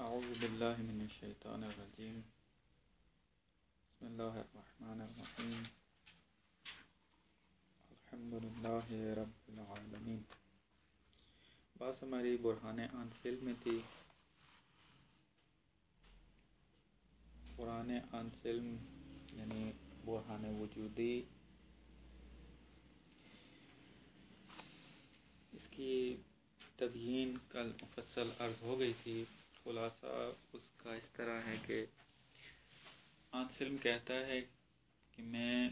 اعوذ باللہ من الشیطان الرجیم بسم اللہ الرحمن الرحیم الحمدللہ رب العالمین۔ بات ہماری برہان آنسل میں تھی۔ برہان آنسل یعنی برہان وجودی، اس کی تبیین کل مفصل عرض ہو گئی تھی۔ خلاصہ اس کا اس طرح ہے کہ آنسلم کہتا ہے کہ میں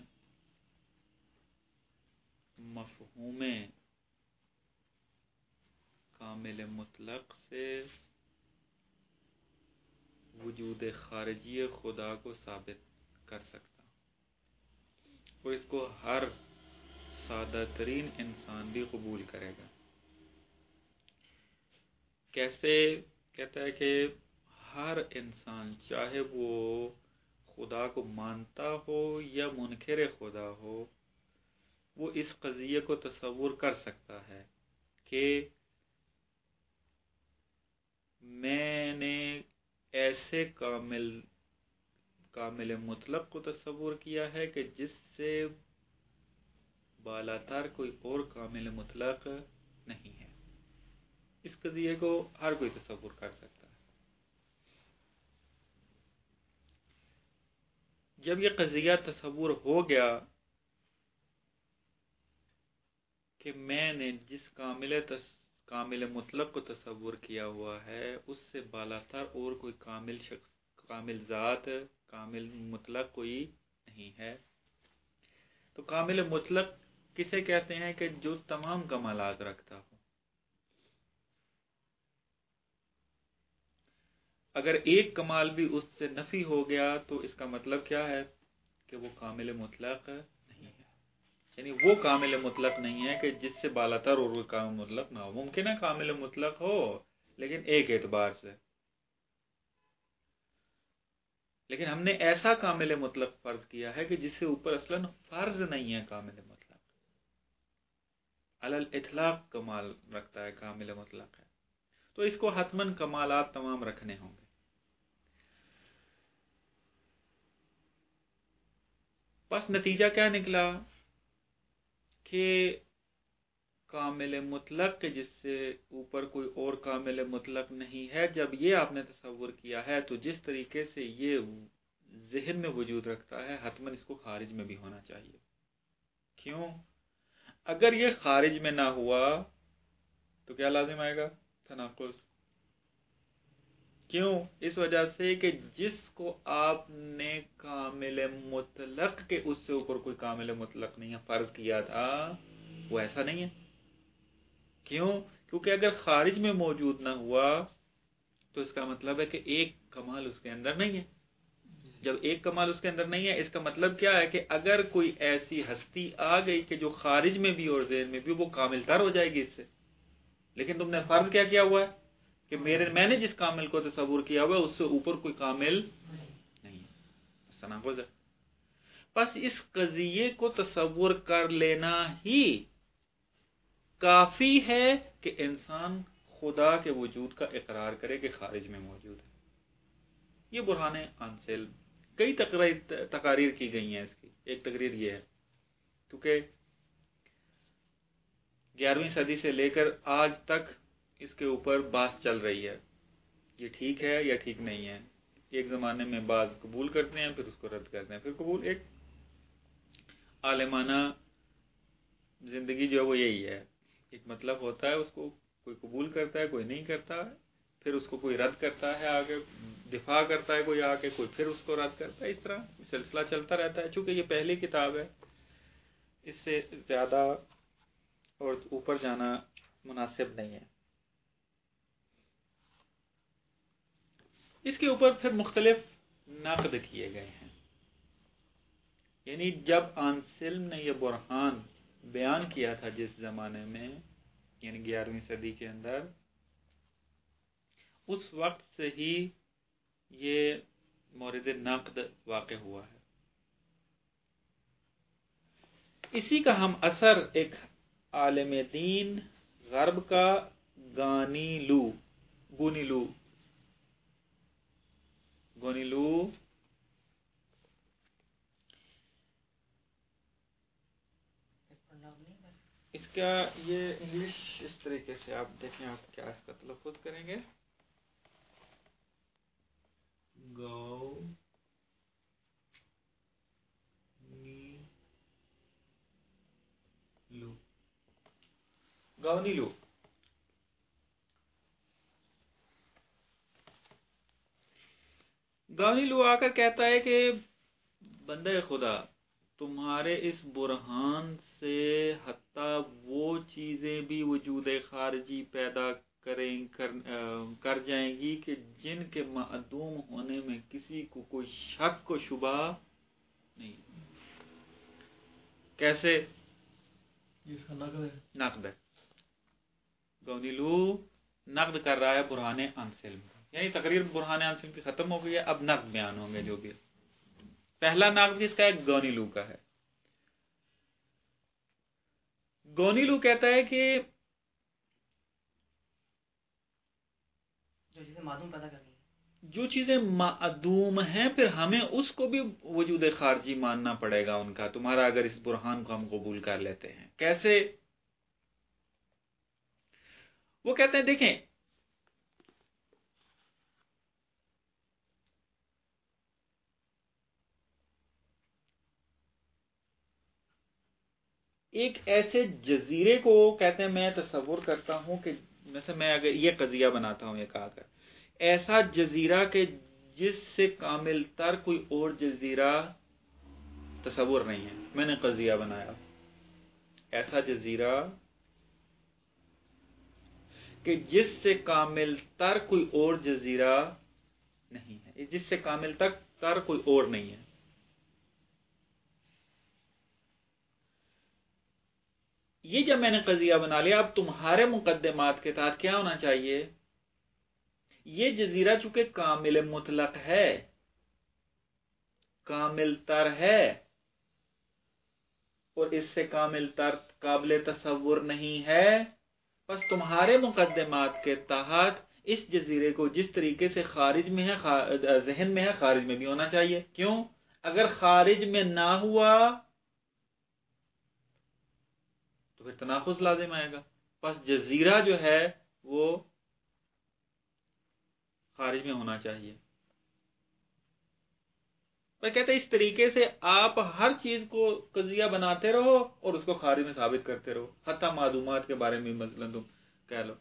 مفہوم کامل مطلق سے وجود خارجی خدا کو ثابت کر سکتا ہوں، اور اس کو ہر سادہ ترین انسان بھی قبول کرے گا۔ کیسے؟ کہتا ہے کہ ہر انسان چاہے وہ خدا کو مانتا ہو یا منکر خدا ہو، وہ اس قضیے کو تصور کر سکتا ہے کہ میں نے ایسے کامل مطلق کو تصور کیا ہے کہ جس سے بالاتر کوئی اور کامل مطلق نہیں ہے۔ اس قضیے کو ہر کوئی تصور کر سکتا ہے۔ جب یہ قضیہ تصور ہو گیا کہ میں نے جس کامل مطلق کو تصور کیا ہوا ہے اس سے بالاتر اور کوئی کامل شخص، کامل ذات، کامل مطلق کوئی نہیں ہے، تو کامل مطلق کسے کہتے ہیں؟ کہ جو تمام کمالات رکھتا ہو۔ اگر ایک کمال بھی اس سے نفی ہو گیا تو اس کا مطلب کیا ہے؟ کہ وہ کامل مطلق نہیں ہے، یعنی وہ کامل مطلق نہیں ہے کہ جس سے بالاتر اور وہ کامل مطلق نہ ہو۔ ممکن ہے کامل مطلق ہو لیکن ایک اعتبار سے، لیکن ہم نے ایسا کامل مطلق فرض کیا ہے کہ جس سے اوپر اصلاً فرض نہیں ہے کامل مطلق، علی الاطلاق کمال رکھتا ہے، کامل مطلق ہے، تو اس کو حتماً کمالات تمام رکھنے ہوں گے۔ بس نتیجہ کیا نکلا کہ کامل مطلق کے جس سے اوپر کوئی اور کامل مطلق نہیں ہے، جب یہ آپ نے تصور کیا ہے تو جس طریقے سے یہ ذہن میں وجود رکھتا ہے حتماً اس کو خارج میں بھی ہونا چاہیے۔ کیوں؟ اگر یہ خارج میں نہ ہوا تو کیا لازم آئے گا؟ تناقض۔ کیوں؟ اس وجہ سے کہ جس کو آپ نے کامل مطلق کے اس سے اوپر کوئی کامل مطلق نہیں ہے فرض کیا تھا، وہ ایسا نہیں ہے۔ کیوں؟ کیونکہ اگر خارج میں موجود نہ ہوا تو اس کا مطلب ہے کہ ایک کمال اس کے اندر نہیں ہے۔ جب ایک کمال اس کے اندر نہیں ہے، اس کا مطلب کیا ہے؟ کہ اگر کوئی ایسی ہستی آ گئی کہ جو خارج میں بھی اور ذہن میں بھی وہ کامل تر ہو جائے گی اس سے، لیکن تم نے فرض کیا کیا ہوا ہے؟ کہ میں نے جس کامل کو تصور کیا ہوا ہے اس سے اوپر کوئی کامل نہیں ہے۔ بس اس قضیے کو تصور کر لینا ہی کافی ہے کہ انسان خدا کے وجود کا اقرار کرے کہ خارج میں موجود ہے۔ یہ برہان آنسل، کئی تقاریر کی گئی ہیں اس کی۔ ایک تقریر یہ ہے، کیونکہ 11ویں صدی سے لے کر آج تک اس کے اوپر بحث چل رہی ہے، یہ ٹھیک ہے یا ٹھیک نہیں ہے۔ ایک زمانے میں بعض قبول کرتے ہیں، پھر اس کو رد کرتے ہیں، پھر قبول۔ ایک عالمانہ زندگی جو ہے وہ یہی ہے، ایک مطلب ہوتا ہے، اس کو کوئی قبول کرتا ہے، کوئی نہیں کرتا، پھر اس کو کوئی رد کرتا ہے، آگے دفاع کرتا ہے کوئی، آگے کوئی پھر اس کو رد کرتا ہے، اس طرح سلسلہ چلتا رہتا ہے۔ چونکہ یہ پہلی کتاب ہے، اس سے زیادہ اور اوپر جانا مناسب نہیں ہے۔ اس کے اوپر پھر مختلف نقد کیے گئے ہیں، یعنی جب آنسلم نے یہ برہان بیان کیا تھا جس زمانے میں، یعنی 11ویں صدی کے اندر، اس وقت سے ہی یہ مورد نقد واقع ہوا ہے۔ اسی کا ہم اثر ایک عالم دین غرب کا گونی لو گونیلو اس کا یہ انگلش اس طریقے سے آپ دیکھیں، آپ کیا اس کا تلفظ کریں گے، گو نی لو، گونیلو۔ گونیلو آ کر کہتا ہے کہ بندہ خدا، تمہارے اس برہان سے حتیٰ وہ چیزیں بھی وجود خارجی پیدا کر جائیں گی کہ جن کے معدوم ہونے میں کسی کو کوئی شک و شبہ نہیں۔ کیسے؟ اس کا نقد ہے، نقد ہے۔ گونیلو نقد کر رہا ہے برہان انسلم، یعنی تقریر برہان انسلم کی ختم ہو گئی ہے، اب نقد بیان ہوں گے جو بھی۔ پہلا نقد کس کا ہے؟ گونیلو کا ہے۔ گونیلو کہتا ہے کہ جو چیزیں معدوم ہیں پھر ہمیں اس کو بھی وجود خارجی ماننا پڑے گا ان کا، تمہارا اگر اس برہان کو ہم قبول کر لیتے ہیں۔ کیسے؟ وہ کہتے ہیں دیکھیں، ایک ایسے جزیرے کو کہتے ہیں، میں تصور کرتا ہوں کہ مثلا میں اگر یہ قضیہ بناتا ہوں ایک آ کر، ایسا جزیرہ کہ جس سے کامل تر کوئی اور جزیرہ تصور نہیں ہے، میں نے قضیہ بنایا ایسا جزیرہ کہ جس سے کامل تر کوئی اور جزیرہ نہیں ہے، جس سے کامل تر کوئی اور نہیں ہے۔ یہ جب میں نے قضیہ بنا لیا، اب تمہارے مقدمات کے تحت کیا ہونا چاہیے؟ یہ جزیرہ چونکہ کامل مطلق ہے، کامل تر ہے، اور اس سے کامل تر قابل تصور نہیں ہے، بس تمہارے مقدمات کے تحت اس جزیرے کو جس طریقے سے خارج میں ہے، ذہن میں ہے، خارج میں بھی ہونا چاہیے۔ کیوں؟ اگر خارج میں نہ ہوا تو پھر تناقض لازم آئے گا، بس جزیرہ جو ہے وہ خارج میں ہونا چاہیے۔ میں کہتے ہیں اس طریقے سے آپ ہر چیز کو قضیہ بناتے رہو اور اس کو خارج میں ثابت کرتے رہو، حتیٰ معلومات کے بارے میں مثلا تم کہہ لو،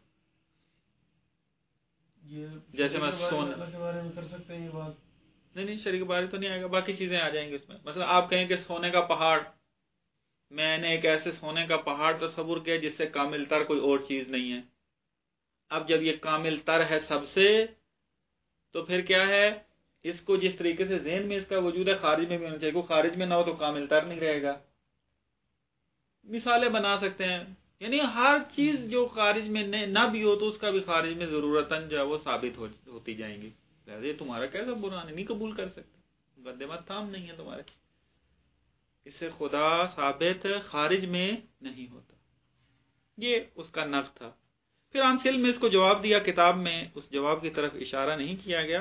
جیسے میں سونے کے بارے میں کر سکتے ہیں یہ بات، نہیں شریک باری تو نہیں آئے گا، باقی چیزیں آ جائیں گی اس میں۔ مثلا آپ کہیں کہ سونے کا پہاڑ، میں نے ایک ایسے سونے کا پہاڑ تصور کیا جس سے کامل تر کوئی اور چیز نہیں ہے۔ اب جب یہ کامل تر ہے سب سے، تو پھر کیا ہے؟ اس کو جس طریقے سے ذہن میں اس کا وجود ہے، خارج میں بھی ہونا چاہیے، کوئی خارج میں نہ ہو تو کامل تر نہیں رہے گا۔ مثالیں بنا سکتے ہیں، یعنی ہر چیز جو خارج میں نہ بھی ہو تو اس کا بھی خارج میں ضرورتاً جو ہے وہ ثابت ہوتی جائیں گی۔ لہٰذا یہ تمہارا کیسا برہان ہے؟ نہیں قبول کر سکتے، مقدمات تام نہیں ہے تمہارے، اس سے خدا ثابت خارج میں نہیں ہوتا۔ یہ اس کا نقد تھا۔ پھر انسلم میں اس کو جواب دیا، کتاب میں اس جواب کی طرف اشارہ نہیں کیا گیا۔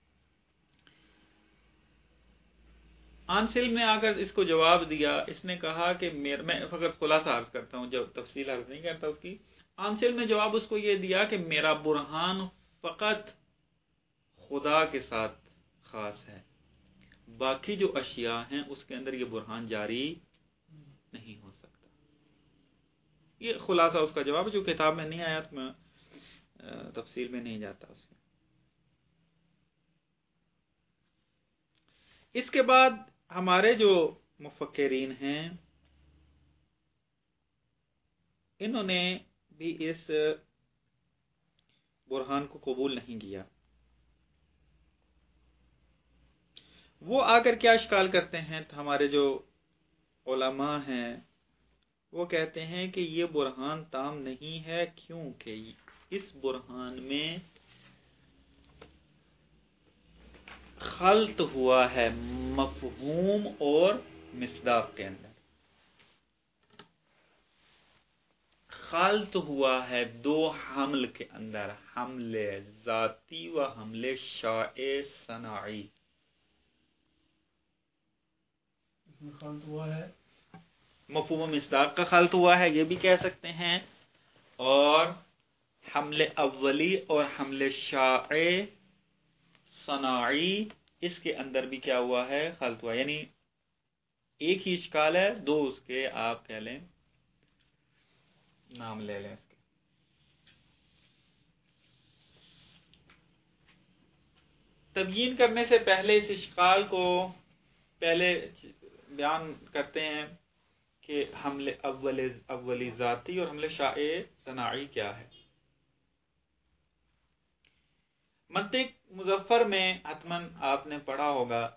انسلم نے آ کر اس کو جواب دیا، اس نے کہا کہ میں فقط خلاصہ عرض کرتا ہوں، جب تفصیل عرض نہیں کرتا اس کی۔ انسلم نے جواب اس کو یہ دیا کہ میرا برہان فقط خدا کے ساتھ خاص ہے، باقی جو اشیاء ہیں اس کے اندر یہ برہان جاری نہیں ہو سکتا۔ یہ خلاصہ اس کا جواب، جو کتاب میں نہیں آیا تو میں تفصیل میں نہیں جاتا اس میں۔ اس کے بعد ہمارے جو مفکرین ہیں انہوں نے بھی اس برہان کو قبول نہیں کیا۔ وہ آ کر کیا اشکال کرتے ہیں؟ ہمارے جو علماء ہیں وہ کہتے ہیں کہ یہ برہان تام نہیں ہے، کیونکہ اس برہان میں خلط ہوا ہے مفہوم اور مصداق کے اندر، خلط ہوا ہے دو حمل کے اندر، حمل ذاتی و حمل شائع صناعی. اس میں خلط ہوا ہے، مفہوم و مصداق کا خلط ہوا ہے یہ بھی کہہ سکتے ہیں، اور حمل اولی اور حمل شائع صناعی اس کے اندر بھی کیا ہوا ہے، خلط ہوا. یعنی ایک ہی اشکال ہے، دو اس کے آپ کہہ لیں نام لے لیں اس کے. تبیین کرنے سے پہلے اس اشکال کو پہلے بیان کرتے ہیں کہ حمل اولی ذاتی اور حمل شائع صناعی کیا ہے. منطق مظفر میں حتماً آپ نے پڑھا ہوگا،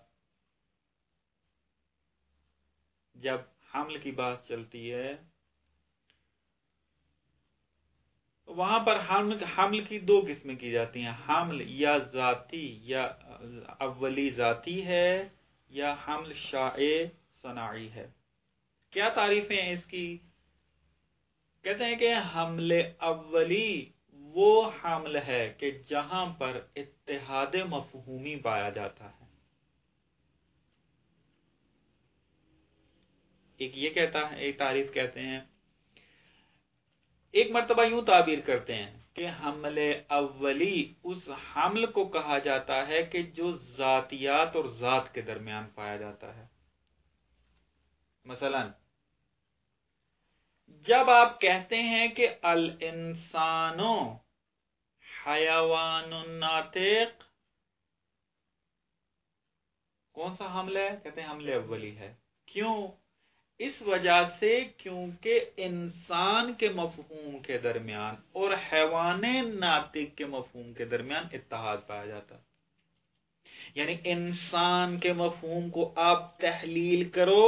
جب حمل کی بات چلتی ہے وہاں پر حمل کی دو قسمیں کی جاتی ہیں، حمل یا ذاتی یا اولی ذاتی ہے، یا حمل شائع صناعی ہے. کیا تعریفیں ہیں اس کی؟ کہتے ہیں کہ حمل اولی وہ حمل ہے کہ جہاں پر اتحاد مفہومی پایا جاتا ہے. ایک یہ کہتا ہے، ایک تعریف کہتے ہیں، ایک مرتبہ یوں تعبیر کرتے ہیں کہ حمل اولی اس حمل کو کہا جاتا ہے کہ جو ذاتیات اور ذات کے درمیان پایا جاتا ہے. مثلا جب آپ کہتے ہیں کہ الانسان حیوان ناطق، کون سا حمل ہے؟ کہتے ہیں حمل اولی ہے. کیوں؟ اس وجہ سے کیونکہ انسان کے مفہوم کے درمیان اور حیوان ناطق کے مفہوم کے درمیان اتحاد پایا جاتا. یعنی انسان کے مفہوم کو آپ تحلیل کرو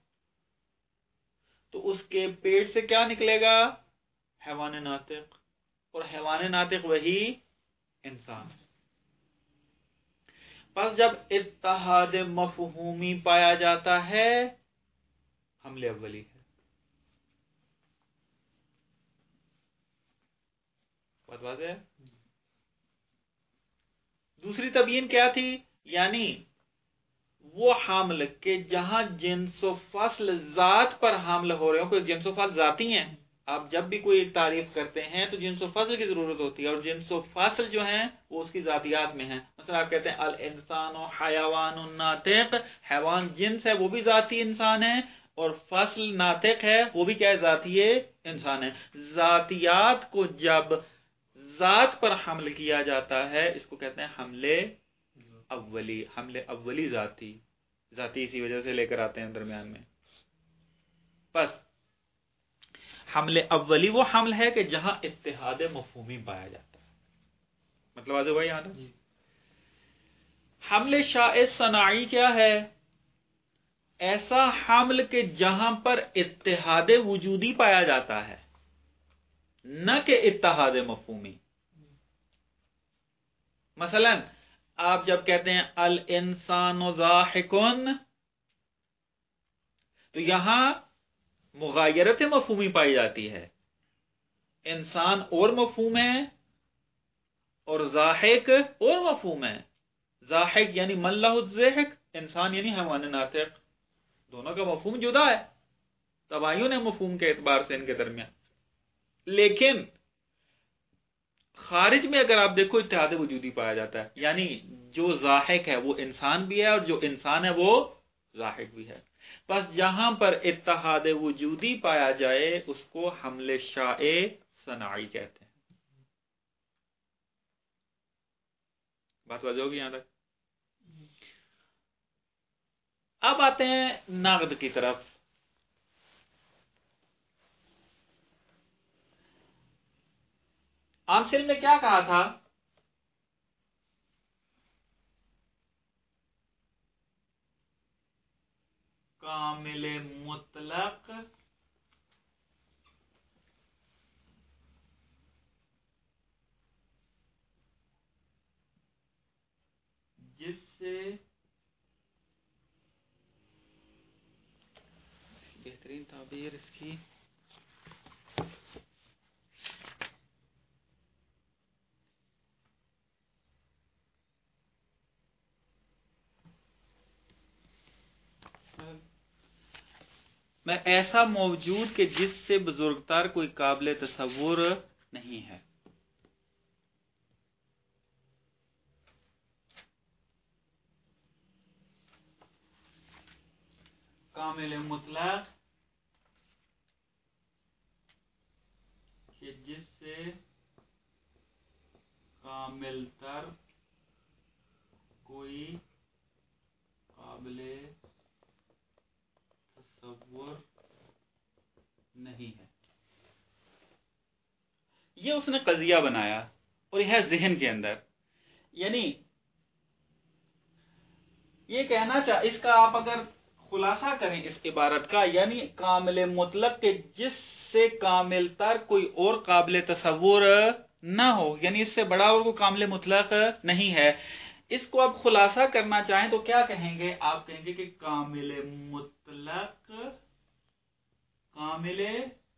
تو اس کے پیٹ سے کیا نکلے گا؟ حیوان ناطق، اور حیوان ناطق وہی انسان. پس جب اتحاد مفہومی پایا جاتا ہے حمل اولی ہے. بات واضح ہے؟ دوسری تبیین کیا تھی؟ یعنی وہ حمل کہ جہاں جنس و فصل ذات پر حمل ہو رہے ہوں، کوئی جنس و فصل ذاتی ہیں. آپ جب بھی کوئی تعریف کرتے ہیں تو جنس و فصل کی ضرورت ہوتی ہے، اور جنس و فصل جو ہیں وہ اس کی ذاتیات میں ہیں. مثلا آپ کہتے ہیں الانسان حیوان ناطق، حیوان جنس ہے وہ بھی ذاتی انسان ہے، اور فصل ناطق ہے وہ بھی کیا ہے؟ ذاتی انسان ہے. ذاتیات کو جب ذات پر حمل کیا جاتا ہے اس کو کہتے ہیں حمل اولی. حمل اولی ذاتی اسی وجہ سے لے کر آتے ہیں درمیان میں. بس حمل اولی وہ حمل ہے کہ جہاں اتحاد مفہومی پایا جاتا ہے. مطلب آج بھائی یہاں تک. حمل شائع صناعی کیا ہے؟ ایسا حمل کہ جہاں پر اتحاد وجودی پایا جاتا ہے، نہ کہ اتحاد مفہومی. مثلا آپ جب کہتے ہیں الانسان ضاحکن تو یہاں مغایرت مفہومی پائی جاتی ہے. انسان اور مفہوم ہے اور ضاحک اور مفہوم ہے. ضاحک یعنی من لہ الضحک، انسان یعنی حیوان ناطق. دونوں کا مفہوم جدا ہے، تباین ہے مفہوم کے اعتبار سے ان کے درمیان. لیکن خارج میں اگر آپ دیکھو اتحاد وجودی پایا جاتا ہے، یعنی جو ضاحک ہے وہ انسان بھی ہے اور جو انسان ہے وہ ضاحک بھی ہے. بس جہاں پر اتحاد وجودی پایا جائے اس کو حمل شائع صناعی کہتے ہیں. بات واضح ہوگی یہاں تک؟ اب آتے ہیں نقد کی طرف. عامشل نے کیا کہا تھا؟ کامل مطلق جس سے بہترین تعبیر اس کی میں ایسا موجود کہ جس سے بزرگتر کوئی قابل تصور نہیں ہے. کامل مطلق کہ جس سے کامل تر کوئی قابل تصور نہیں ہے. یہ اس نے قضیہ بنایا اور یہ ہے ذہن کے اندر. یعنی یہ کہنا اس کا آپ اگر خلاصہ کریں اس عبارت کا، یعنی کامل مطلق کے جس سے کامل تر کوئی اور قابل تصور نہ ہو، یعنی اس سے بڑا اور کوئی کامل مطلق نہیں ہے. اس کو آپ خلاصہ کرنا چاہیں تو کیا کہیں گے؟ آپ کہیں گے کہ کامل مطلق کامل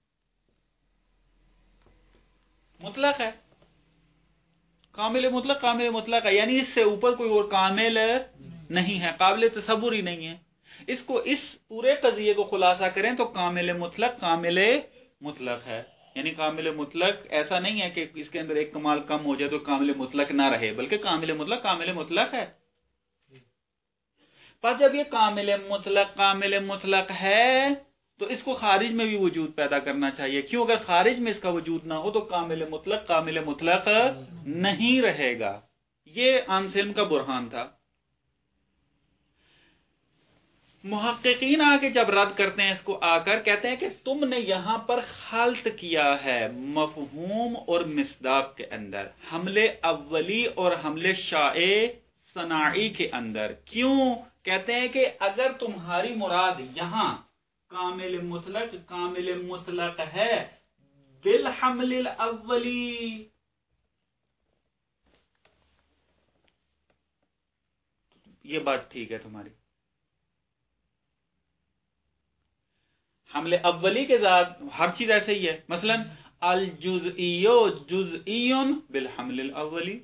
مطلق ہے. کامل مطلق کامل مطلق ہے، یعنی اس سے اوپر کوئی اور کامل نہیں ہے، قابل تصور ہی نہیں ہے. اس کو اس پورے قضیے کو خلاصہ کریں تو کامل مطلق کامل مطلق ہے. یعنی کامل مطلق ایسا نہیں ہے کہ اس کے اندر ایک کمال کم ہو جائے تو کامل مطلق نہ رہے، بلکہ کامل مطلق ہے. پس جب یہ کامل مطلق ہے تو اس کو خارج میں بھی وجود پیدا کرنا چاہیے. کیوں؟ اگر خارج میں اس کا وجود نہ ہو تو کامل مطلق نہیں رہے گا. یہ انسلم کا برہان تھا. محققین آ کے جب رد کرتے ہیں اس کو، آ کر کہتے ہیں کہ تم نے یہاں پر خلط کیا ہے مفہوم اور مصداق کے اندر، حمل اولی اور حمل شائع صناعی کے اندر. کیوں؟ کہتے ہیں کہ اگر تمہاری مراد یہاں کامل مطلق ہے بالحمل الاولی، یہ بات ٹھیک ہے تمہاری. حمل اولی کے ذات ہر چیز ایسے ہی ہے. مثلا الجزئیو جزئی بالحمل الاولی،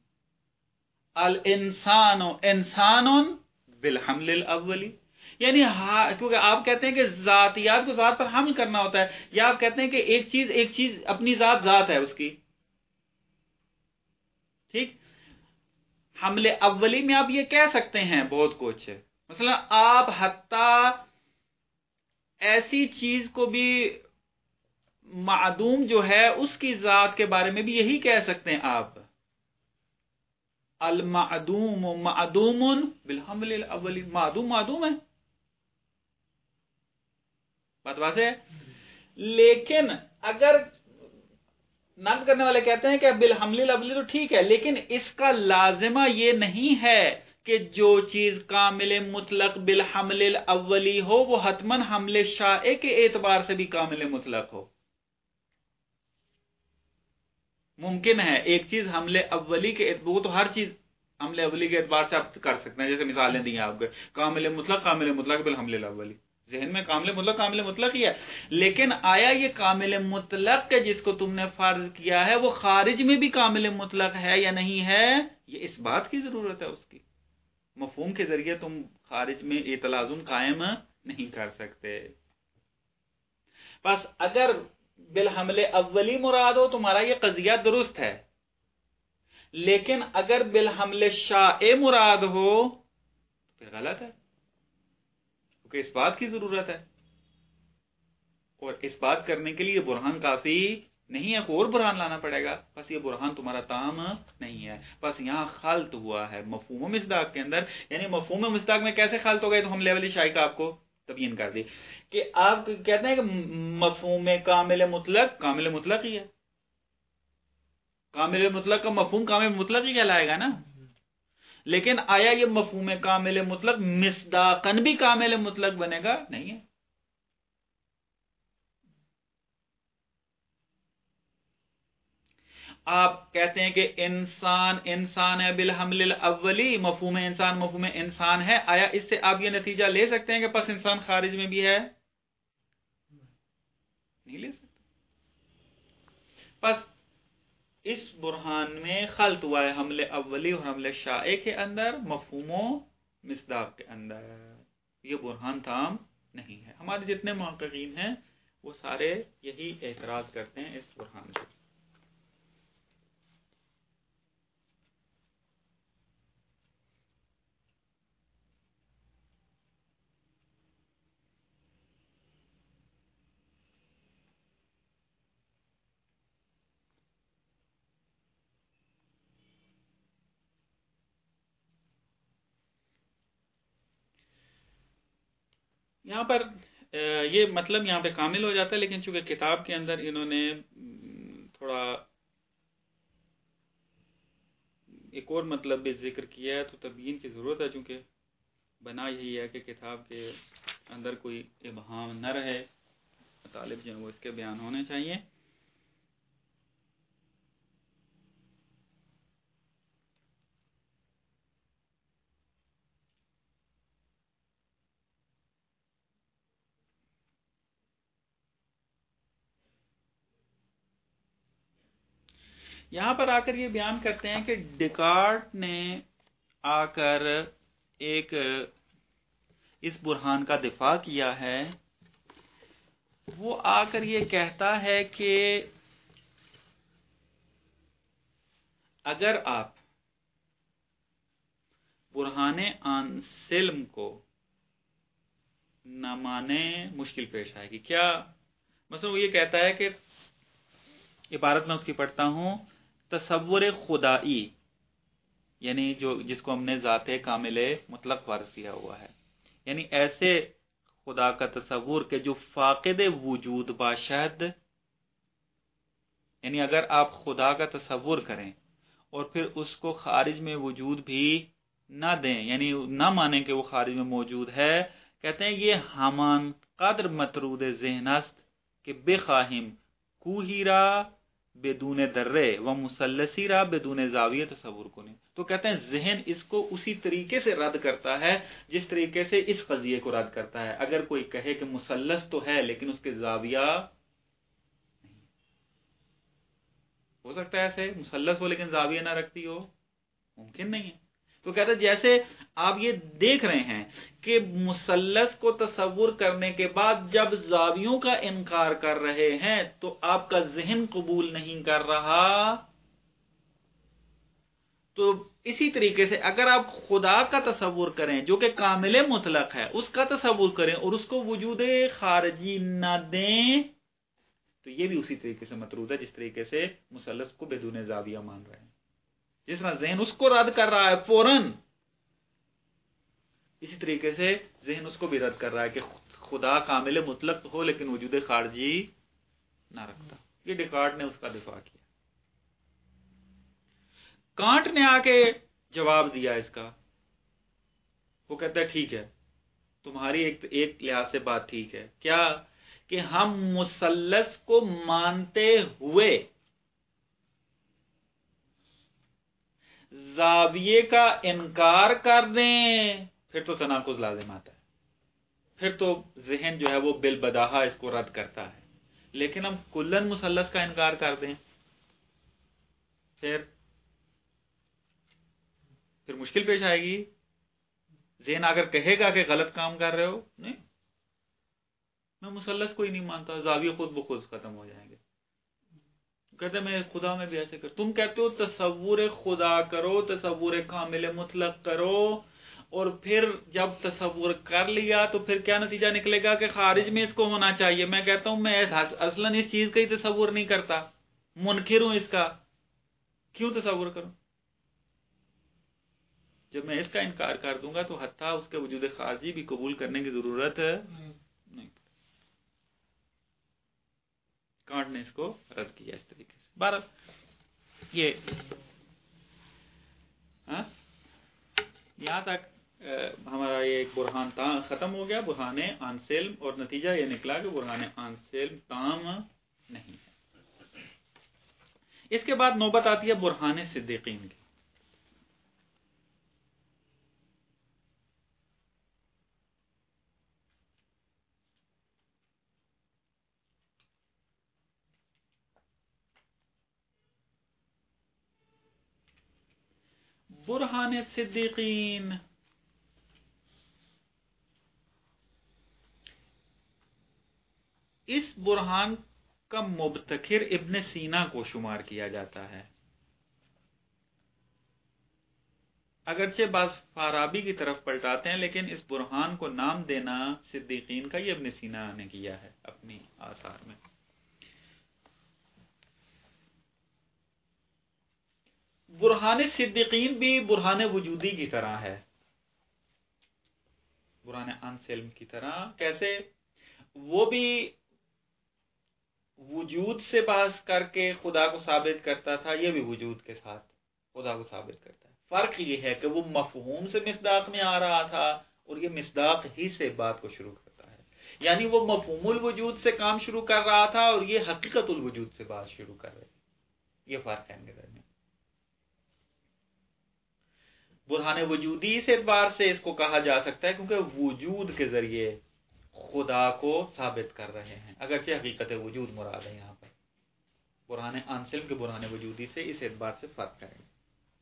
الانسان انسان بالحمل الاولی. یعنی کیونکہ آپ کہتے ہیں کہ ذاتیات کو ذات پر حمل کرنا ہوتا ہے، یا آپ کہتے ہیں کہ ایک چیز اپنی ذات ہے اس کی. ٹھیک، حمل اولی میں آپ یہ کہہ سکتے ہیں بہت کچھ. مثلا آپ حتیٰ ایسی چیز کو بھی معدوم جو ہے اس کی ذات کے بارے میں بھی یہی کہہ سکتے ہیں آپ، المعدوم معدوم بالحمل الاولی. معدوم ہے، بات واضح ہے. لیکن اگر نقد کرنے والے کہتے ہیں کہ بالحمل الاولی تو ٹھیک ہے، لیکن اس کا لازمہ یہ نہیں ہے کہ جو چیز کامل مطلق بالحمل الاولی ہو وہ حتماً حمل شائع کے اعتبار سے بھی کامل مطلق ہو. ممکن ہے ایک چیز حمل اولی کے اعتبار، تو ہر چیز حمل اولی کے اعتبار سے آپ کر سکتے ہیں. جیسے مثالیں دی ہیں آپ کو، کامل مطلق بالحمل الاولی، ذہن میں کامل مطلق ہی ہے. لیکن آیا یہ کامل مطلق کے جس کو تم نے فرض کیا ہے وہ خارج میں بھی کامل مطلق ہے یا نہیں ہے؟ یہ اس بات کی ضرورت ہے. اس کی مفہوم کے ذریعے تم خارج میں یہ تلازم قائم نہیں کر سکتے. بس اگر بالحمل اولی مراد ہو تمہارا یہ قضیہ درست ہے، لیکن اگر بالحمل شائع مراد ہو پھر غلط ہے، کیونکہ اس بات کی ضرورت ہے. اور اس بات کرنے کے لیے برہان کافی نہیں ہے، اور برہان لانا پڑے گا. بس یہ برہان تمہارا تام نہیں ہے. بس یہاں خلط ہوا ہے مفہوم و مصداق کے اندر. یعنی مفہوم و مصداق میں کیسے خلط ہو گئے تو ہم لیولی شائی کا آپ کو تبیین کر دی کہ آپ کہتے ہیں کہ مفہوم کامل مطلق ہی ہے. کامل مطلق کا مفہوم کامل مطلق ہی کہلائے گا نا. لیکن آیا یہ مفہوم کامل مطلق مصداقاً بھی کامل مطلق بنے گا؟ نہیں ہے. آپ کہتے ہیں کہ انسان ہے بالحمل الاولی، مفہوم انسان ہے. آیا اس سے آپ یہ نتیجہ لے سکتے ہیں کہ پس انسان خارج میں بھی ہے؟ نہیں لے سکتے. پس اس برہان میں خلط ہوا ہے حمل اولی اور حمل شائع کے اندر، مفہوم و مصداق کے اندر. یہ برہان تام نہیں ہے. ہمارے جتنے محققین ہیں وہ سارے یہی اعتراض کرتے ہیں اس برہان سے. یہاں پر یہ مطلب یہاں پہ کامل ہو جاتا ہے، لیکن چونکہ کتاب کے اندر انہوں نے تھوڑا ایک اور مطلب بھی ذکر کیا ہے تو تبیین کی ضرورت ہے، چونکہ بنا یہی ہے کہ کتاب کے اندر کوئی ابہام نہ رہے، مطالب جو ہیں وہ اس کے بیان ہونے چاہیے. یہاں پر آ کر یہ بیان کرتے ہیں کہ ڈیکارٹ نے آ کر ایک اس برہان کا دفاع کیا ہے. وہ آ کر یہ کہتا ہے کہ اگر آپ برہان آنسلم کو نہ مانیں مشکل پیش آئے گی. کیا مثلا وہ یہ کہتا ہے کہ عبارت میں اس کی پڑھتا ہوں، تصور خدائی یعنی جس کو ہم نے ذات کامل مطلق فرض کیا ہوا ہے، یعنی ایسے خدا کا تصور کہ جو فاقد وجود باشد، یعنی اگر آپ خدا کا تصور کریں اور پھر اس کو خارج میں وجود بھی نہ دیں، یعنی نہ مانیں کہ وہ خارج میں موجود ہے، کہتے ہیں یہ ہمان قدر مطرود ذہن است کہ بخواہیم کوہی را بدون درے و مثلثی را بدون زاویہ تصور کنی. تو کہتے ہیں ذہن اس کو اسی طریقے سے رد کرتا ہے جس طریقے سے اس قضیے کو رد کرتا ہے. اگر کوئی کہے کہ مثلث تو ہے لیکن اس کے زاویہ نہیں، ہو سکتا ہے ایسے مثلث ہو لیکن زاویہ نہ رکھتی ہو، ممکن نہیں ہے. تو کہتے ہیں جیسے آپ یہ دیکھ رہے ہیں کہ مثلث کو تصور کرنے کے بعد جب زاویوں کا انکار کر رہے ہیں تو آپ کا ذہن قبول نہیں کر رہا. تو اسی طریقے سے اگر آپ خدا کا تصور کریں جو کہ کامل مطلق ہے، اس کا تصور کریں اور اس کو وجود خارجی نہ دیں تو یہ بھی اسی طریقے سے مطرود ہے جس طریقے سے مثلث کو بدون زاویہ مان رہے ہیں. جس طرح ذہن اس کو رد کر رہا ہے فوراً، اسی طریقے سے ذہن اس کو بھی رد کر رہا ہے کہ خدا کامل مطلق ہو لیکن وجود خارجی نہ رکھتا. یہ ڈیکارٹ نے اس کا دفاع کیا. کانٹ نے آ کے جواب دیا اس کا. وہ کہتا ہے ٹھیک ہے، تمہاری ایک لحاظ سے بات ٹھیک ہے. کیا کہ ہم مثلث کو مانتے ہوئے زاویے کا انکار کر دیں پھر تو تناقض لازم آتا ہے، پھر تو ذہن جو ہے وہ بالبداہہ اس کو رد کرتا ہے. لیکن ہم کلن مثلث کا انکار کر دیں پھر مشکل پیش آئے گی. ذہن اگر کہے گا کہ غلط کام کر رہے ہو، نہیں میں مثلث کو ہی نہیں مانتا، زاویے خود بخود ختم ہو جائیں گے. کہتے میں خدا میں بھی ایسے کر. تم کہتے ہو تصور خدا کرو، تصور کامل مطلق کرو، اور پھر جب تصور کر لیا تو پھر کیا نتیجہ نکلے گا کہ خارج میں اس کو ہونا چاہیے. میں کہتا ہوں میں اصلاً اس چیز کا ہی تصور نہیں کرتا، منکر ہوں اس کا، کیوں تصور کروں؟ جب میں اس کا انکار کر دوں گا تو حتیٰ اس کے وجود خارجی بھی قبول کرنے کی ضرورت نہیں. کانٹ نے اس کو رد کیا اس طریقے سے. بہرحال یہ یہاں تک ہمارا یہ ایک برہان ختم ہو گیا، برہان آنسلم، اور نتیجہ یہ نکلا کہ برہان آنسلم تام نہیں ہے. اس کے بعد نوبت آتی ہے برہان صدیقین کی. برہان صدیقین اس برہان کا مبتکر ابن سینا کو شمار کیا جاتا ہے، اگرچہ بعض فارابی کی طرف پلٹاتے ہیں، لیکن اس برہان کو نام دینا صدیقین کا یہ ابن سینا نے کیا ہے اپنی آثار میں۔ برہان صدیقین بھی برہان وجودی کی طرح ہے، برہان انسلم کی طرح۔ کیسے؟ وہ بھی وجود سے بحث کر کے خدا کو ثابت کرتا تھا، یہ بھی وجود کے ساتھ خدا کو ثابت کرتا ہے۔ فرق یہ ہے کہ وہ مفہوم سے مصداق میں آ رہا تھا اور یہ مصداق ہی سے بات کو شروع کرتا ہے، یعنی وہ مفہوم الوجود سے کام شروع کر رہا تھا اور یہ حقیقت الوجود سے بات شروع کر رہے ہیں۔ یہ فرق ہے ان کے درمیان۔ برہان وجودی اس اعتبار سے اس کو کہا جا سکتا ہے کیونکہ وجود کے ذریعے خدا کو ثابت کر رہے ہیں، اگرچہ حقیقت وجود مراد ہے یہاں پر۔ برہان انسلم کے برہان وجودی سے اس اعتبار سے فرق کریں گے۔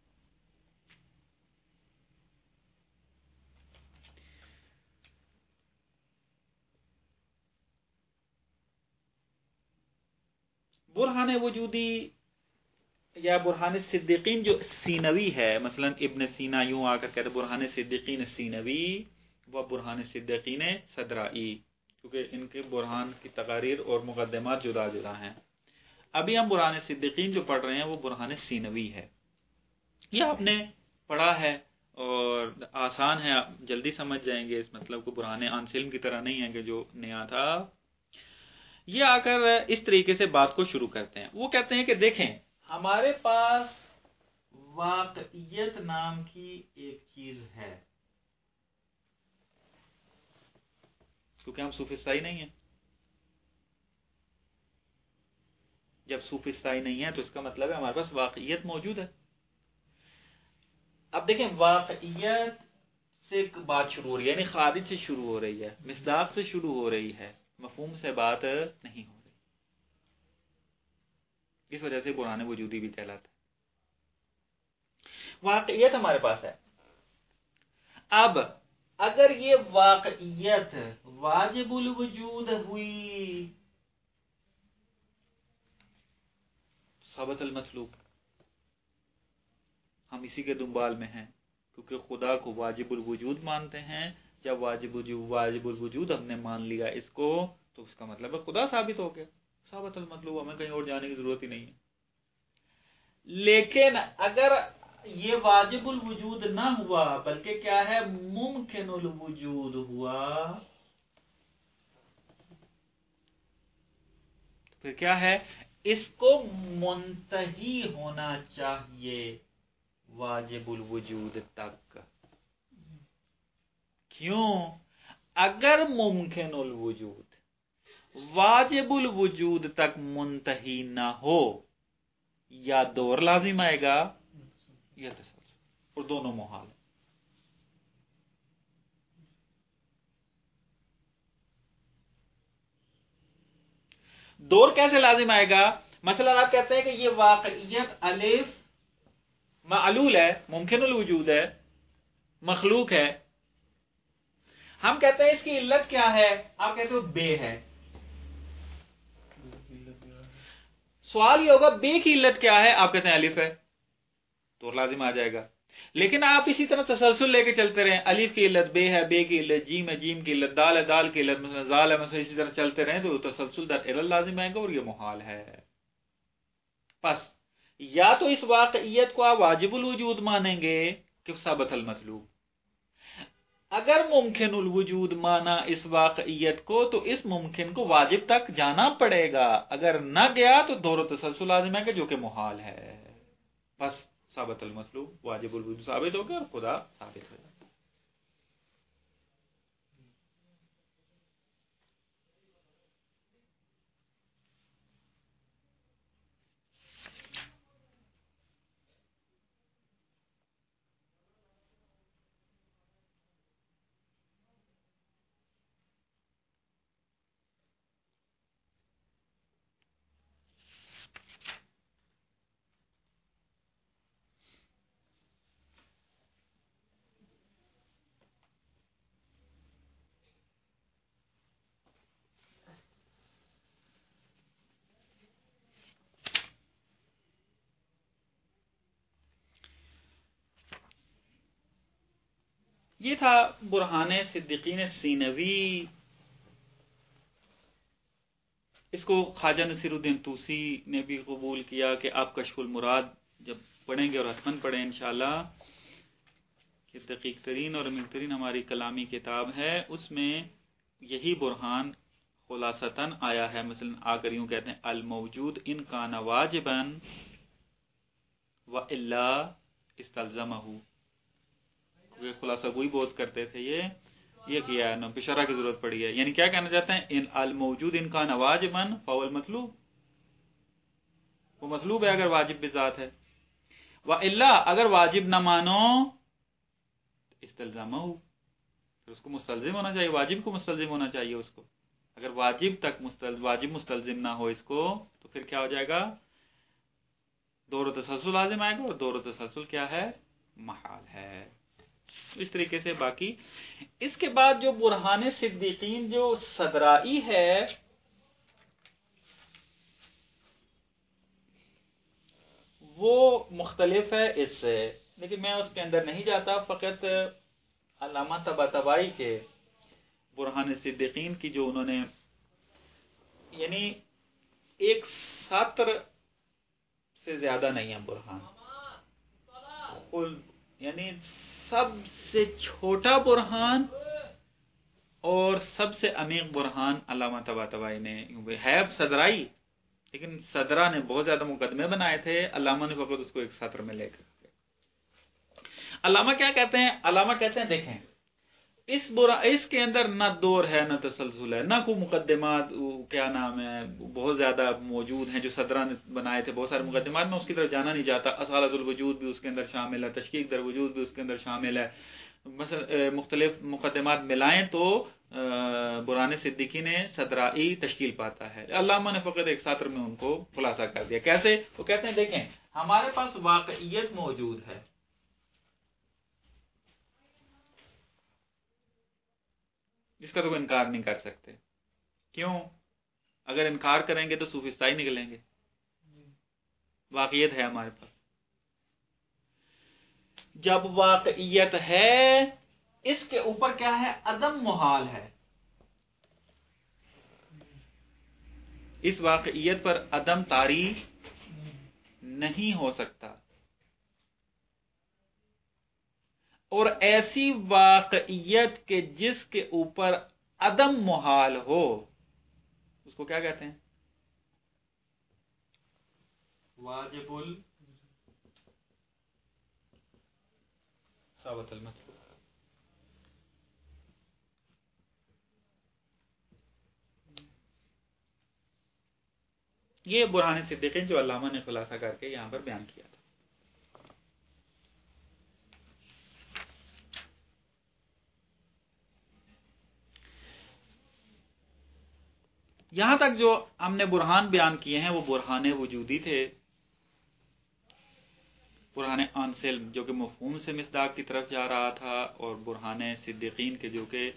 برہان وجودی یا برہان صدیقین جو سینوی ہے، مثلا ابن سینا یوں آ کر کہتے ہیں برہان صدیقین سینوی و برہان صدیقین صدرائی، کیونکہ ان کے برہان کی تقاریر اور مقدمات جدا جدا ہیں۔ ابھی ہم برہان صدیقین جو پڑھ رہے ہیں وہ برہان سینوی ہے۔ یہ آپ نے پڑھا ہے اور آسان ہے، آپ جلدی سمجھ جائیں گے اس مطلب کو۔ برہان انسلم کی طرح نہیں ہے کہ جو نیا تھا۔ یہ آ کر اس طریقے سے بات کو شروع کرتے ہیں۔ وہ کہتے ہیں کہ دیکھیں، ہمارے پاس واقعیت نام کی ایک چیز ہے، کیونکہ ہم سوفسطائی نہیں ہیں۔ جب سوفسطائی نہیں ہے تو اس کا مطلب ہے ہمارے پاس واقعیت موجود ہے۔ اب دیکھیں، واقعیت سے بات شروع ہو رہی ہے، یعنی خارج سے شروع ہو رہی ہے، مصداق سے شروع ہو رہی ہے، مفہوم سے بات نہیں ہو رہی۔ اس وجہ سے برہان وجودی بھی کہلاتا ہے۔ واقعیت ہمارے پاس ہے۔ اب اگر یہ واقعیت واجب الوجود ہوئی، ثابت المطلوب، ہم اسی کے دنبال میں ہیں، کیونکہ خدا کو واجب الوجود مانتے ہیں۔ جب واجب الوجود ہم نے مان لیا اس کو، تو اس کا مطلب ہے خدا ثابت ہو گیا، ثابت المطلوب، ہمیں کہیں اور جانے کی ضرورت ہی نہیں ہے۔ لیکن اگر یہ واجب الوجود نہ ہوا، بلکہ کیا ہے، ممکن الوجود ہوا، پھر کیا ہے، اس کو منتہی ہونا چاہیے واجب الوجود تک۔ کیوں؟ اگر ممکن الوجود واجب الوجود تک منتہی نہ ہو، یا دور لازم آئے گا یا تسلسل، اور دونوں محال ہیں۔ دور کیسے لازم آئے گا؟ مثلا آپ کہتے ہیں کہ یہ واقعیت الف معلول ہے، ممکن الوجود ہے، مخلوق ہے۔ ہم کہتے ہیں اس کی علت کیا ہے، آپ کہتے ہو بے ہے۔ سوال یہ ہوگا بے کی علت کیا ہے، آپ کہتے ہیں الف ہے، تو لازم آ جائے گا۔ لیکن آپ اسی طرح تسلسل لے کے چلتے رہیں، الف کی علت بے ہے، بے کی علت جیم ہے، جیم کی علت دال ہے، دال کی علت مثلا زال ہے، مثلا اسی طرح چلتے رہیں تو تسلسل در علل لازم آئے گا، اور یہ محال ہے۔ پس یا تو اس واقعیت کو آپ واجب الوجود مانیں گے کہ ثابت المطلوب، اگر ممکن الوجود مانا اس واقعیت کو تو اس ممکن کو واجب تک جانا پڑے گا، اگر نہ گیا تو دور و تسلسل لازم ہے کہ جو کہ محال ہے۔ بس ثابت المطلوب، واجب الوجود ثابت ہوگا اور خدا ثابت ہوگا۔ یہ تھا برہان صدیقین سینوی. اس کو خواجہ نصیر الدین طوسی نے بھی قبول کیا کہ آپ کشف المراد جب پڑھیں گے اور حتماً پڑھیں انشاءاللہ، کہ دقیق ترین اور عمیق ترین ہماری کلامی کتاب ہے، اس میں یہی برہان خلاصتاً آیا ہے. مثلا آ کر یوں کہتے ہیں الموجود ان کان واجبا والا استلزمہ. کیونکہ خلاصہ گوئی بہت کرتے تھے یہ کیا ہے نا، بشرح کی ضرورت پڑی ہے. یعنی کیا کہنا چاہتے ہیں؟ ان الموجود ان کان واجبا فهو المطلوب، وہ مطلوب ہے اگر واجب بذات ہے. والا اگر واجب نہ مانو استلزامہ، پھر اس کو مستلزم ہونا چاہیے، واجب کو مستلزم ہونا چاہیے اس کو. اگر واجب تک واجب مستلزم نہ ہو اس کو تو پھر کیا ہو جائے گا؟ دور و تسلسل لازم آئے گا، اور دور و تسلسل کیا ہے؟ محال ہے. اس طریقے سے باقی اس کے بعد جو برہان صدیقین جو صدرائی ہے، وہ مختلف ہے اس سے، لیکن میں اس کے اندر نہیں جاتا. فقط علامہ طباطبائی کے برہان صدیقین کی جو انہوں نے یعنی ایک سطر سے زیادہ نہیں ہے برہان، یعنی سب سے چھوٹا برہان اور سب سے عمیق برہان علامہ طباطبائی نے ہے. صدرائی، لیکن صدرہ نے بہت زیادہ مقدمے بنائے تھے، علامہ نے فقط اس کو ایک سطر میں لے کر. علامہ کیا کہتے ہیں؟ علامہ کہتے ہیں دیکھیں اس کے اندر نہ دور ہے نہ تسلسل ہے، نہ کوئی مقدمات کیا نام ہے بہت زیادہ موجود ہیں جو صدرہ نے بنائے تھے، بہت سارے مقدمات میں اس کی طرف جانا نہیں جاتا. اصالت الوجود بھی اس کے اندر شامل ہے، تشکیک در وجود بھی اس کے اندر شامل ہے. مثلا مختلف مقدمات ملائیں تو برہان صدیقی نے صدرائی تشکیل پاتا ہے. علامہ نے فقط ایک سطر میں ان کو خلاصہ کر دیا. کیسے؟ وہ کہتے ہیں دیکھیں ہمارے پاس واقعیت موجود ہے، جس کا تو انکار نہیں کر سکتے. کیوں؟ اگر انکار کریں گے تو صوفسطائی نکلیں گے. واقعیت ہے ہمارے پاس. جب واقعیت ہے اس کے اوپر کیا ہے؟ عدم محال ہے. اس واقعیت پر عدم طاری نہیں ہو سکتا. اور ایسی واقعیت کے جس کے اوپر عدم محال ہو اس کو کیا کہتے ہیں؟ واجب ثابت المطلوب. یہ برہان صدیقین جو علامہ نے خلاصہ کر کے یہاں پر بیان کیا تھا. یہاں تک جو ہم نے برہان بیان کیے ہیں وہ برہان وجودی تھے. برہان آنسلم جو کہ مفہوم سے مصداق کی طرف جا رہا تھا، اور برہان صدیقین کے جو کہ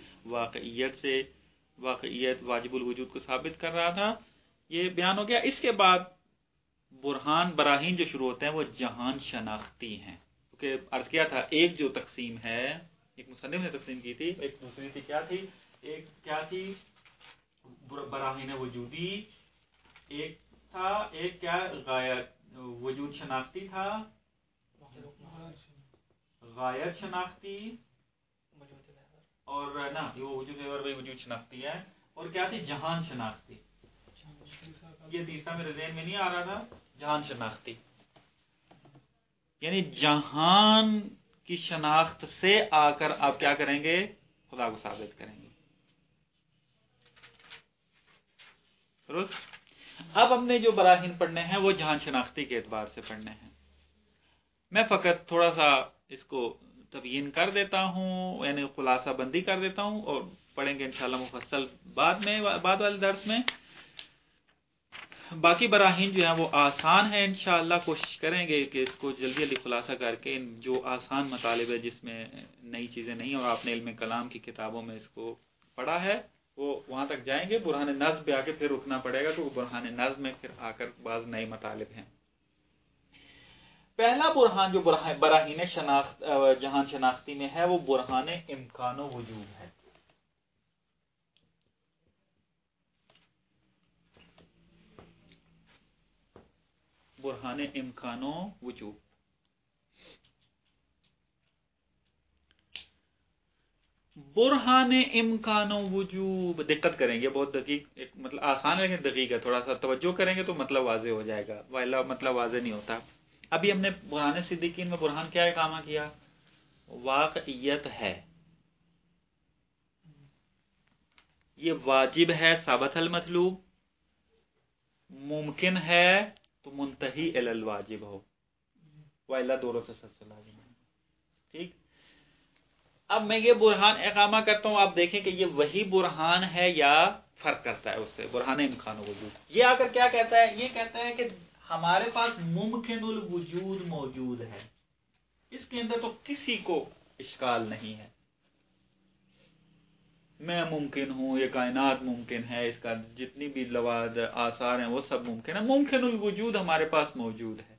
واقعیت واجب الوجود کو ثابت کر رہا تھا. یہ بیان ہو گیا. اس کے بعد برہان براہین جو شروع ہوتے ہیں وہ جہان شناختی ہیں. کیونکہ عرض کیا تھا ایک جو تقسیم ہے، ایک مصنف نے تقسیم کی تھی، ایک دوسری تھی کیا تھی؟ ایک کیا تھی؟ براہین وجودی ایک تھا، ایک کیا غایت وجود شناختی تھا، غایت شناختی، اور نا یہ وجود وجود شناختی ہے. اور کیا تھی؟ جہان شناختی. یہ تیسرا میرے ذہن میں نہیں آ رہا تھا. جہان شناختی یعنی جہان کی شناخت سے آ کر آپ کیا کریں گے؟ خدا کو ثابت کریں گے. درست. اب ہم نے جو براہین پڑھنے ہیں وہ جہان شناختی کے اعتبار سے پڑھنے ہیں. میں فقط تھوڑا سا اس کو تبیین کر دیتا ہوں، یعنی خلاصہ بندی کر دیتا ہوں، اور پڑھیں گے انشاءاللہ مفصل بعد والے درس میں. باقی براہین جو ہیں وہ آسان ہیں، انشاءاللہ کوشش کریں گے کہ اس کو جلدی جلدی خلاصہ کر کے جو آسان مطالب ہے جس میں نئی چیزیں نہیں اور آپ نے علم کلام کی کتابوں میں اس کو پڑھا ہے وہ وہاں تک جائیں گے. برہان نظم پہ آ کے پھر رکنا پڑے گا، کیونکہ برہان نظم میں پھر آ کر بعض نئے مطالب ہیں. پہلا برہان جو براہین شناخت جہان شناختی میں ہے وہ برہان امکان و وجوب ہے. برہان امکان و وجوب. برہان امکان و وجوب دقت کریں گے، بہت دقیق، مطلب آسان ہے لیکن دقیق ہے، تھوڑا سا توجہ کریں گے تو مطلب واضح ہو جائے گا، والا مطلب واضح نہیں ہوتا. ابھی ہم نے برہان صدیقین میں برہان کیا اقامہ کیا؟ واقعیت ہے، یہ واجب ہے ثابت المطلوب، ممکن ہے تو منتہی الی الواجب ہو، والا دور و تسلسل لازم ہے. ٹھیک. اب میں یہ برہان اقامہ کرتا ہوں، آپ دیکھیں کہ یہ وہی برہان ہے یا فرق کرتا ہے اس سے. برہان امکان وجود یہ آ کر کیا کہتا ہے؟ یہ کہتا ہے کہ ہمارے پاس ممکن الوجود موجود ہے، اس کے اندر تو کسی کو اشکال نہیں ہے. میں ممکن ہوں، یہ کائنات ممکن ہے، اس کا جتنی بھی لواد آثار ہیں وہ سب ممکن ہے، ممکن الوجود ہمارے پاس موجود ہے.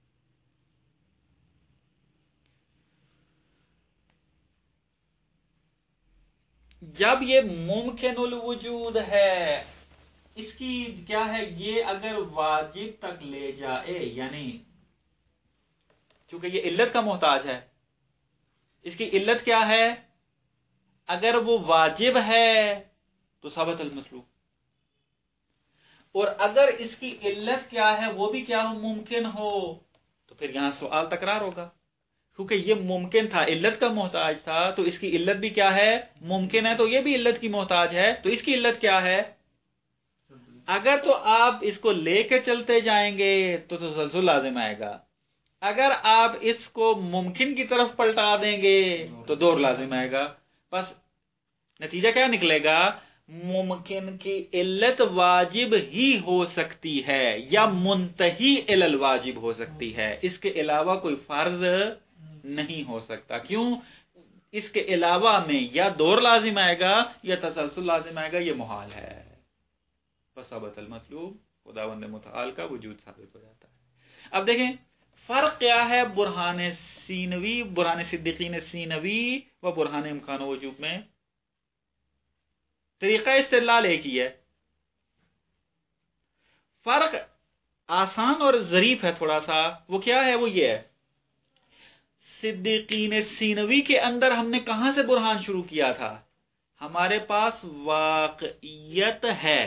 جب یہ ممکن الوجود ہے، اس کی کیا ہے، یہ اگر واجب تک لے جائے، یعنی چونکہ یہ علت کا محتاج ہے، اس کی علت کیا ہے؟ اگر وہ واجب ہے تو ثابت المطلوب، اور اگر اس کی علت کیا ہے وہ بھی کیا ہو، ممکن ہو، تو پھر یہاں سوال تکرار ہوگا، کیونکہ یہ ممکن تھا، علت کا محتاج تھا، تو اس کی علت بھی کیا ہے، ممکن ہے، تو یہ بھی علت کی محتاج ہے، تو اس کی علت کیا ہے؟ اگر تو آپ اس کو لے کے چلتے جائیں گے تو تسلسل لازم آئے گا، اگر آپ اس کو ممکن کی طرف پلٹا دیں گے تو دور لازم آئے گا. بس نتیجہ کیا نکلے گا؟ ممکن کی علت واجب ہی ہو سکتی ہے یا منتہی الی الواجب ہو سکتی ہے، اس کے علاوہ کوئی فرض نہیں ہو سکتا. کیوں؟ اس کے علاوہ میں یا دور لازم آئے گا یا تسلسل لازم آئے گا، یہ محال ہے. فثبت المطلوب، خداوند متعال کا وجود ثابت ہو جاتا ہے. اب دیکھیں فرق کیا ہے برہان سینوی، برہان صدیقین سینوی و برہان امکان و وجوب میں؟ طریقہ استدلال ایک ہی ہے، فرق آسان اور ظریف ہے تھوڑا سا. وہ کیا ہے؟ وہ یہ ہے، صدیقین سینوی کے اندر ہم نے کہاں سے برہان شروع کیا تھا؟ ہمارے پاس واقعیت ہے،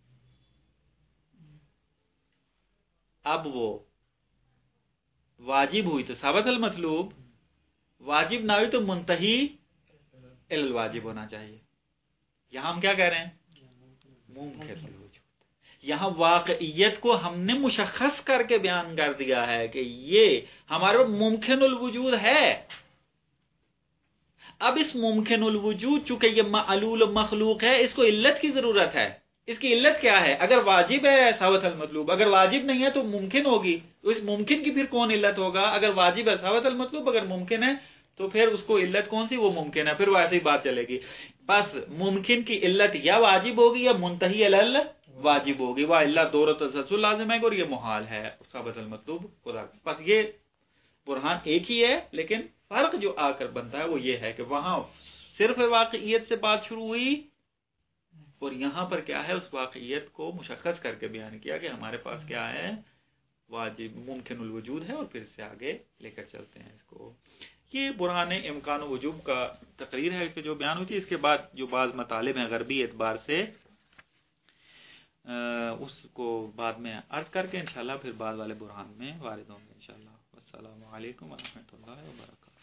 اب وہ واجب ہوئی تو ثابت المطلوب، واجب نہ ہوئی تو منتہی الی الواجب ہونا چاہیے. یہاں ہم کیا کہہ رہے ہیں؟ ممکن الوجود. یہاں واقعیت کو ہم نے مشخص کر کے بیان کر دیا ہے کہ یہ ہمارے پاس ممکن الوجود ہے. اب اس ممکن الوجود چونکہ یہ معلول مخلوق ہے، اس کو علت کی ضرورت ہے. اس کی علت کیا ہے؟ اگر واجب ہے ثابت المطلوب، اگر واجب نہیں ہے تو ممکن ہوگی، تو اس ممکن کی پھر کون علت ہوگا؟ اگر واجب ہے ثابت المطلوب، اگر ممکن ہے تو پھر اس کو علت کون سی؟ وہ ممکن ہے، پھر وہ ایسی بات چلے گی. بس ممکن کی علت یا واجب ہوگی یا منتہی الی واجب ہوگی، وہ علت دور و تسلسل لازم ہے اور یہ محال ہے ثابت المطلوب خدا. بس یہ برہان ایک ہی ہے، لیکن فرق جو آ کر بنتا ہے وہ یہ ہے کہ وہاں صرف واقعیت سے بات شروع ہوئی اور یہاں پر کیا ہے، اس واقعیت کو مشخص کر کے بیان کیا کہ ہمارے پاس کیا ہے، واجب ممکن الوجود ہے، اور پھر سے آگے لے کر چلتے ہیں اس کو. یہ برہان امکان و وجوب کا تقریر ہے کہ جو بیان ہوتی ہے. اس کے بعد جو بعض مطالب ہیں غربی اعتبار سے، اس کو بعد میں عرض کر کے انشاءاللہ پھر بعد والے برہان میں وارد ہوں گے انشاءاللہ. والسلام علیکم ورحمۃ اللہ وبرکاتہ.